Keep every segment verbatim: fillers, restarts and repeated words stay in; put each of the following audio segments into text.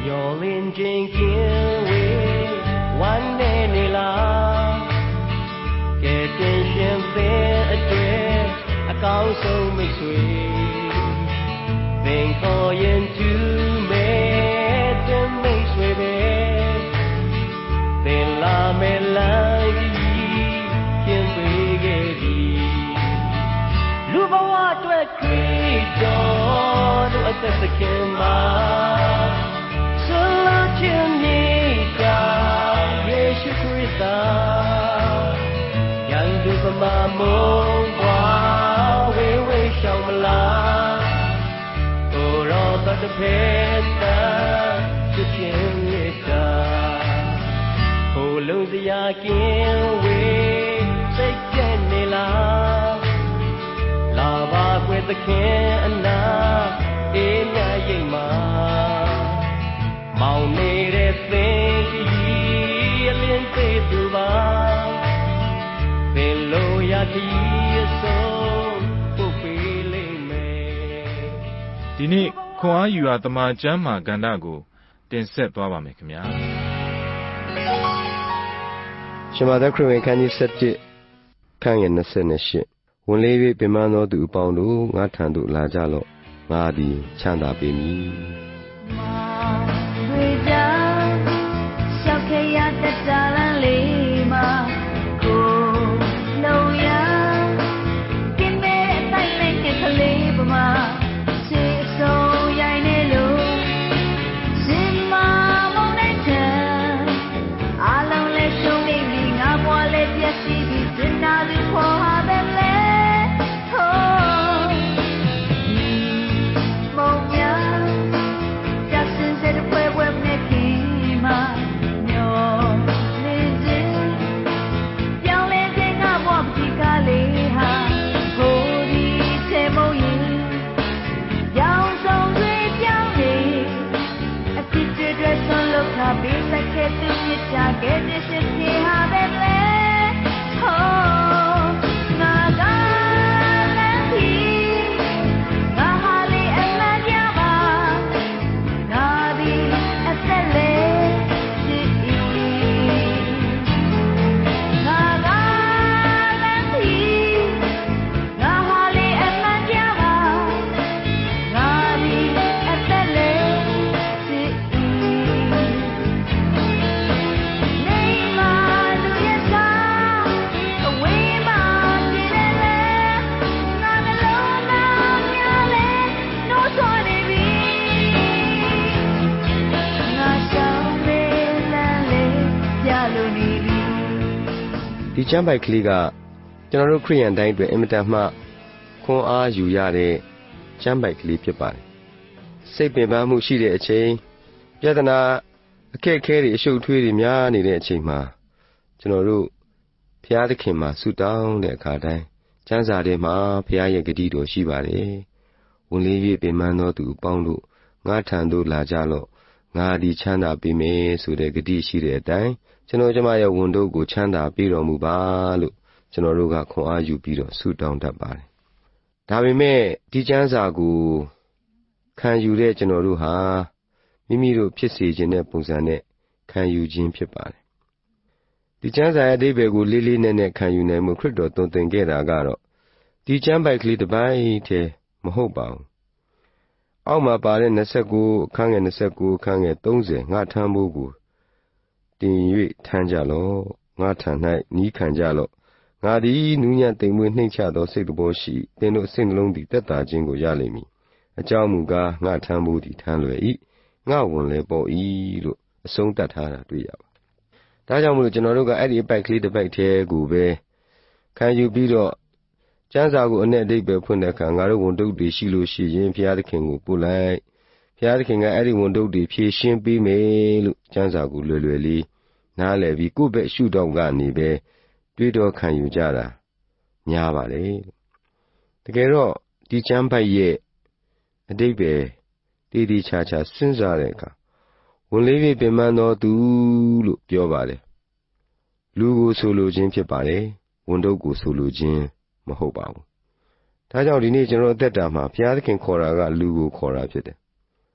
lin jing kin we one day ni la ke tin shin fin atwe a kaw so mai sui Then call yin to me to me sui be Then la me la yi kin we ge di Lu ba wa twe Cristo lu a ta kin ma Yesu Krista yang du ma mong wa we we shao la o ro ta de phen ta chu chin ye ta ho lu sia kin we sai chen ni la la ba kwe ta khin ana e nya yin ma mong ni de thing Alien faith ba Velo ya ki so ko pe le me ဒီနေ့ခွန်အားယူရာတမန်ကျမ်းမာကဏ္ဍကိုတင်ဆက်သွားပါမယ်ခင်ဗျာရှမသက်ခရစ်ဝင်ခန်းကြီး၁၁ခန်းငယ်၂၈ဝန်လေး၍ပင်မသောသူအပေါင်းတို့ငါထံသို့လာကြလော့ငါသည်ချမ်းသာပေမည်ဒီကျမ်းပိုက်ကလေးကကျွန်တော်တို့ခရစ်ယာန်တိုင်းအတွက်အင်မတန်မှခွန်အားယူရတဲ့ကျမ်းပိုက်ကလေးဖြစ်ပါတယ်စိတ်ပင်ပန်းမှုရှိတဲ့အချိန်ပြဿနာအခက်အခဲတွေအရှုပ်ထွေးတွေများနေတဲ့အချိန်မှာကျွန်တော်တို့ဘုရားသခင်မှာဆုတောင်းတဲ့အခါတိုင်းကျမ်းစာထဲမှာဘုရားရဲ့ဂတိတော်ရှိပါတယ်ဝန်လေး၍ပင်ပန်းသောသူအပေါင်းတို့ငါထံသို့လာကြလော့ငါသည်ချမ်းသာပေးမယ်ဆိုတဲ့ဂတိရှိတဲ့အတိုင်းကျွန်တော်ကျမရဲ့ဝန်တို့ကိုချမ်းသာပေးတော်မူပါလို့ကျွန်တော်တို့ကခွန်အားယူပြီးတော့ဆုတောင်းတတ်ပါတယ်။ဒါပေမဲ့ဒီကျမ်းစာကိုခံယူတဲ့ကျွန်တော်တို့ဟာမိမိတို့ဖြစ်စေခြင်းတဲ့ပုံစံနဲ့ခံယူခြင်းဖြစ်ပါတယ်။ဒီကျမ်းစာရဲ့အဓိပ္ပာယ်ကိုလေးလေးနက်နက်ခံယူနိုင်မှုခရစ်တော်သွန်သင်ခဲ့တာကတော့ဒီကျမ်းပိုက်ကလေးတစ်ပိုင်းတည်းမဟုတ်ပါဘူး။အောက်မှာပါတဲ့၂၉အခန်းငယ်၂၉အခန်းငယ်၃၀ငါထမ်းဖို့ကိုတင်၍ထမ်းကြလော့ငါထံ၌နီးခံကြလော့ငါသည်နူးညံ့သိမ်မွေ့နှိမ့်ချသောစိတ်တော်ရှိသင်တို့စိတ်နှလုံးသည်တက်တာခြင်းကိုရလိမ့်မည်အကြောင်းမူကားငါထမ်းဖို့သည်ထမ်းလွယ်၏ငါဝန်လည်းပေါ်၏လို့အဆုံးတတ်ထားတာတွေ့ရပါဒါကြောင့်မို့လို့ကျွန်တော်တို့ကအဲ့ဒီအပိုက်ကလေးတစ်ပိုက်ထဲကိုပဲခံယူပြီးတော့ကျမ်းစာကိုအ내အဓိပ္ပာယ်ဖွင့်တဲ့အခါငါတို့ဝန်တုပ်တွေရှိလို့ရှိရင်ဘုရားသခင်ကိုပို့လိုက်ဘုရားသခင်ကအဲ့ဒီဝန်တုပ်တွေဖြည့်ရှင်းပေးမယ်လို့ကျမ်းစာကိုလွယ်လွယ်လေးနားလည်ပြီးကိုယ့်ဘက်ရှုထောင့်ကနေပဲတွေးတော်ခံယူကြတာများပါလေတကယ်တော့ဒီကျမ်းပိုက်ရဲ့အဓိပ္ပာယ်တည်တည်ချာချာစဉ်းစားတဲ့အခါဝန်လေး၍ပင်ပန်းသောသူလို့ပြောပါတယ်လူကိုဆိုလိုခြင်းဖြစ်ပါတယ်ဝန်တုပ်ကိုဆိုလိုခြင်းမဟုတ်ပါဘူးဒါကြောင့်ဒီနေ့ကျွန်တော်အသက်တာမှာဘုရားသခင်ခေါ်တာကလူကိုခေါ်တာဖြစ်တယ်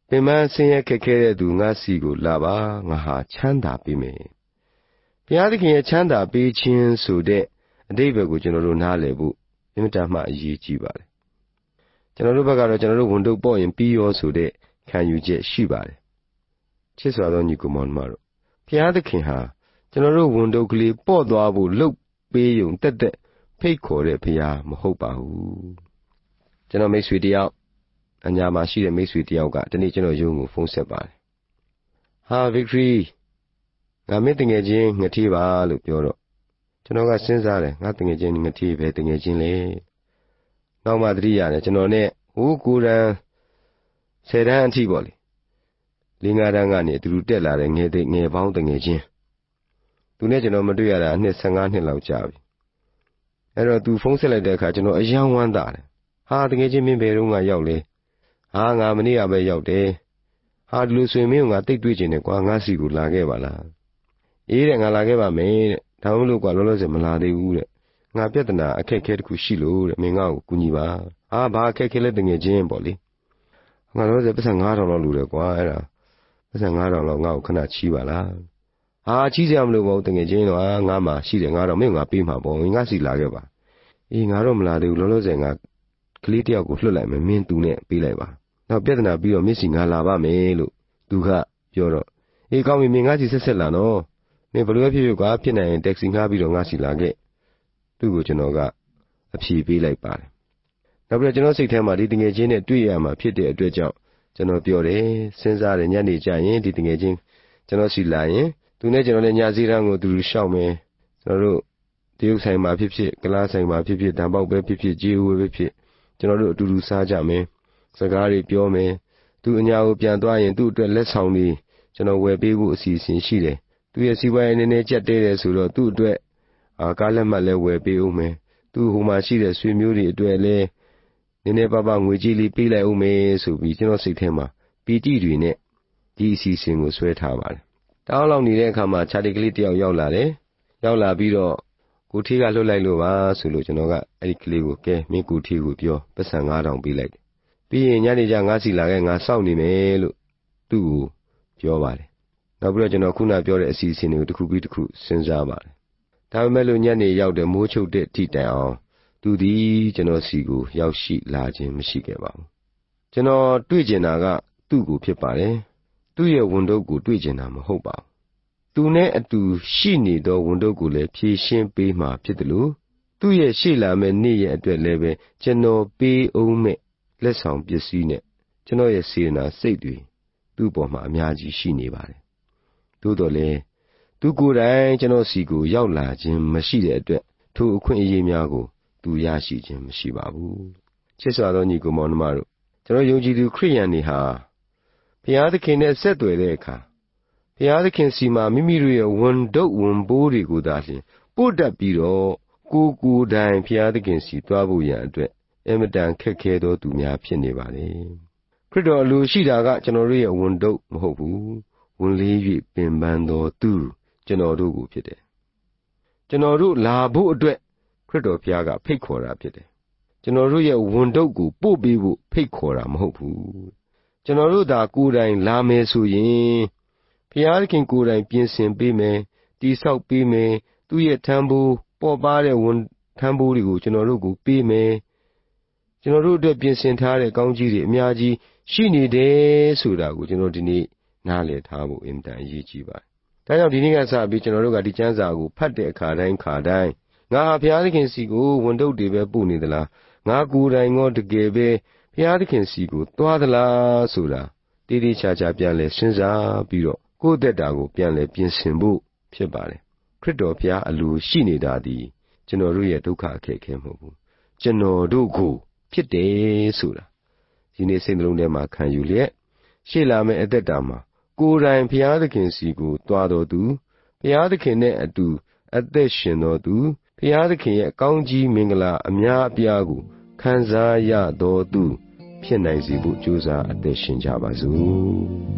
ပင်မဆင်းရဲခက်ခဲတဲ့သူငါစီကိုလာပါငါဟာချမ်းသာပေးမယ်ဘုရားသခင်ရဲ့ချမ်းသာပေးခြင်းဆိုတဲ့အဓိပ္ပာယ်ကိုကျွန်တော်တို့နားလည်ဖို့အင်မတန်မှအရေးကြီးပါတယ်ကျွန်တော်တို့ဘက်ကတော့ကျွန်တော်တို့ဝန်ထုတ်ပေါ့ရင်ပြီးရောဆိုတဲ့ခံယူချက်ရှိပါတယ်ချစ်စွာသောညီကိုမောင်နှမတို့ဘုရားသခင်ဟာကျွန်တော်တို့ဝန်ထုတ်ကလေးပေါ့သွားဖို့လှုပ်ပေးယုံတက်တက်ဖိတ်ခေါ်တဲ့ဘုရားမဟုတ်ပါဘူးကျွန်တော်မိတ်ဆွေတယောက်အညာမှာရှိတဲ့မိတ်ဆွေတယောက်ကဒီနေ့ကျွန်တော်ရုံးကိုဖုန်းဆက်ပါတယ်ဟာ Victory ငါမင်းတငယ်ချင်းငတိပါလို့ပြောတော့ကျွန်တော်ကစဉ်းစားတယ်ငါတငယ်ချင်းငတိပဲတငယ်ချင်းလေနောက်မှသတိရတယ်ကျွန်တော်နဲ့ဟိုးကိုယ်တန်းဆယ်တန်းအထိပေါ့လေလေးငါးတန်းကနေအတူတူတက်လာတဲ့ငယ်တဲ့ငယ်ပေါင်းတငယ်ချင်းသူနဲ့ကျွန်တော်မတွေ့ရတာအနှစ်ဆယ်ငါးနှစ်လောက်ကြာပြီအဲ့တော့သူဖုန်းဆက်လိုက်တဲ့အခါကျွန်တော်အယံဝမ်းသာတယ်ဟာတကယ်ချင်းမင်းဘယ်တော့မှရောက်လဲဟာငါမနေ့ကပဲရောက်တယ်ဟာဒီလိုဆိုရင်မင်းကငါတိတ်တွေ့ချင်တယ်ကွာငါစီကိုလာခဲ့ပါလားအေးတဲ့ငါလာခဲ့ပါမယ်တဲ့ဒါမှမဟုတ်ကွာလောလောဆယ်မလာသေးဘူးတဲ့ငါပြဿနာအခက်အခဲတစ်ခုရှိလို့တဲ့မင်းငါ့ကိုကူညီပါဟာဘာအခက်အခဲလဲတကယ်ချင်းပေါ့လေငါလောလောဆယ်ပတ်စံငါးထောင်လောက်လူတယ်ကွာအဲ့ဒါပတ်စံငါးထောင်လောက်ငါ့ကိုခဏချီးပါလားဟာချီးစရာမလိုပါဘူးတကယ်ချင်းတော့ငါမှရှိတယ်ငါတော့မင်းငါပေးမှာပေါ့ငါစီလာခဲ့ပါအေးငါတော့မလာသေးဘူးလောလောဆယ်ငါကလေးတယောက်ကိုလွှတ်လိုက်မယ်မင်းသူနဲ့ပေးလိုက်ပါနောက်ပြဿနာပြီးတော့မင်းစီငါလာပါမယ်လို့သူကပြောတော့အေးကောင်းပြီမင်းငါစီဆက်ဆက်လာနော်မင်းဘယ်လိုဖြစ်ဖြစ်ကွာဖြစ်နိုင်ရင်တက္ကစီငှားပြီးတော့ငါစီလာခဲ့သူ့ကိုကျွန်တော်ကအဖြေပေးလိုက်ပါတယ်နောက်ပြီးတော့ကျွန်တော်စိတ်ထဲမှာဒီတငယ်ချင်းနဲ့တွေ့ရမှာဖြစ်တဲ့အတွက်ကြောင့်ကျွန်တော်ပြောတယ်စဉ်းစားတယ်ညနေကျရင်ဒီတငယ်ချင်းကျွန်တော်စီလာရင်သူနဲ့ကျွန်တော်လည်းညစည်းတန်းကိုသူရှောက်မယ်ကျွန်တော်တို့တရုတ်ဆိုင်မှာဖြစ်ဖြစ်ကလားဆိုင်မှာဖြစ်ဖြစ်ဓာတ်ပေါက်ပဲဖြစ်ဖြစ်ကြေးဝဲပဲဖြစ်ကျွန်တော်တို့အတူတူစားကြမယ်စကားတွေပြောမယ်သူအညာကိုပြန်သွားရင်သူ့အတွက်လက်ဆောင်တွေကျွန်တော်ဝယ်ပေးဖို့အစီအစဉ်ရှိတယ်သူရဲ့စီးပွားရေးနည်းနည်းကြက်တဲတယ်ဆိုတော့သူ့အတွက်အာကားလက်မှတ်လည်းဝယ်ပေးဦးမယ်သူ့ဟိုမှာရှိတဲ့ဆွေမျိုးတွေအတွက်လည်းနည်းနည်းပါးပါးငွေကြေးလေးပေးလိုက်ဦးမယ်ဆိုပြီးကျွန်တော်စိတ်ထဲမှာပီတိတွေနဲ့ဒီအစီအစဉ်ကိုဆွဲထားပါတယ်တောင်းလောက်နေတဲ့အခါမှာခြာတီကလေးတယောက်ရောက်လာတယ်ရောက်လာပြီးတော့ကိုထီးကလှုပ်လိုက်လို့ပါဆိုလို့ကျွန်တော်ကအဲ့ဒီကလေးကိုကဲမင်းကိုထီးကိုပြောပတ်စံငါးထောင်ပေးလိုက်တယ်ပြီးရင်ညနေကျငါစီလာခဲ့ငါစောင့်နေမယ်လို့သူ့ကိုပြောပါတယ်နောက်ပြီးတော့ကျွန်တော်ခုနပြောတဲ့အစီအစဉ်တွေကိုတစ်ခုပြီးတစ်ခုစဉ်းစားပါတယ်ဒါပေမဲ့လို့ညနေရောက်တဲ့မိုးချုပ်တဲ့ထိတိုင်အောင်သူသည်ကျွန်တော်စီကိုရောက်ရှိလာခြင်းမရှိခဲ့ပါဘူးကျွန်တော်တွေ့ကျင်တာကသူ့ကိုဖြစ်ပါတယ်သူ့ရဲ့ဝန်ထုတ်ကိုတွေ့ကျင်တာမဟုတ်ပါဘူးသူနဲ့အတူရှိနေသောဝန်ထုတ်ကိုလည်းဖြည့်ရှင်းပေးမှဖြစ်တယ်လို့သူ့ရဲ့ရှေ့လာမယ့်နေ့ရဲ့အတွက်လည်းပဲကျွန်တော်ပေးအောင်မဲ့လက်ဆောင်ပစ္စည်းနဲ့ကျွန်တော်ရဲ့စေတနာစိတ်တွေသူ့ပေါ်မှာအများကြီးရှိနေပါတယ်သို့တော်လည်းသူကိုယ်တိုင်ကျွန်တော်စီကိုရောက်လာခြင်းမရှိတဲ့အတွက်ထိုအခွင့်အရေးများကိုသူရရှိခြင်းမရှိပါဘူးချစ်စွာသောညီကိုမောင်နှမတို့ကျွန်တော်ယုံကြည်သူခရိယန်တွေဟာဘုရားသခင်နဲ့ဆက်သွယ်တဲ့အခါဘုရားသခင်စီမှာမိမိတို့ရဲ့ဝန်ထုတ်ဝန်ပိုးတွေကိုသာလျှင်ပို့တတ်ပြီးတော့ကိုယ်ကိုယ်တိုင်ဘုရားသခင်စီသွားဖို့ရန်အတွက်အမတန်ခက်ခဲသောသူများဖြစ်နေပါလေခရစ်တော်အလိုရှိတာကကျွန်တော်တို့ရဲ့ဝန်ထုတ်မဟုတ်ဘူးဝန်လေး၍ပင်ပန်းသောသူကျွန်တော်တို့ကိုဖြစ်တယ်ကျွန်တော်တို့လာဖို့အတွက်ခရစ်တော်ဘုရားကဖိတ်ခေါ်တာဖြစ်တယ်ကျွန်တော်တို့ရဲ့ဝန်ထုတ်ကိုပို့ပေးဖို့ဖိတ်ခေါ်တာမဟုတ်ဘူးကျွန်တော်တို့သာကိုယ်တိုင်လာမယ်ဆိုရင်ဘုရားသခင်ကိုယ်တိုင်ပြင်ဆင်ပေးမယ်တိဆောက်ပေးမယ်သူ့ရဲ့ထမ်းဖို့ပေါ်ပါတဲ့ဝန်ထမ်းဖို့တွေကိုကျွန်တော်တို့ကိုပေးမယ်ကျွန်တော်တို့အတွက်ပြင်ဆင်ထားတဲ့ကောင်းကြီးတွေအများကြီးရှိနေတယ်ဆိုတာကိုကျွန်တော်ဒီနေ့နားလည်ထားဖို့အင်တန်အရေးကြီးပါတယ်ဒါကြောင့်ဒီနေ့ကစပြီးကျွန်တော်တို့ကဒီကျမ်းစာကိုဖတ်တဲ့အခါတိုင်းခါတိုင်းငါဘုရားသခင်စီကိုဝန်ထုတ်တွေပဲပို့နေသလားငါကိုယ်တိုင်ငေါတကယ်ပဲဘုရားသခင်စီကိုသွားသလားဆိုတာတည်တည်ချာချာပြန်လဲစဉ်းစားပြီးတော့ကိုယ့်သက်တာကိုပြန်လဲပြင်ဆင်ဖို့ဖြစ်ပါတယ်ခရစ်တော်ဘုရားအလိုရှိနေတာဒီကျွန်တော်တို့ရဲ့ဒုက္ခအခက်အခဲမဟုတ်ဘူးကျွန်တော်တို့ကိုဖြစ်တယ်ဆိုတာဒီနေ့စိတ်နှလုံးထဲမှာခံယူလျက်ရှေ့လာမယ့်အသက်တာမှာကိုယ်တိုင်ဘုရားသခင်စီကိုသွားတော်သူဘုရားသခင်နဲ့အတူအသက်ရှင်တော်သူဘုရားသခင်ရဲ့ကောင်းကြီးမင်္ဂလာအများအပြားကိုခံစားရတော်သူဖြစ်နိုင်စေဖို့ကြိုးစားအသက်ရှင်ကြပါစို့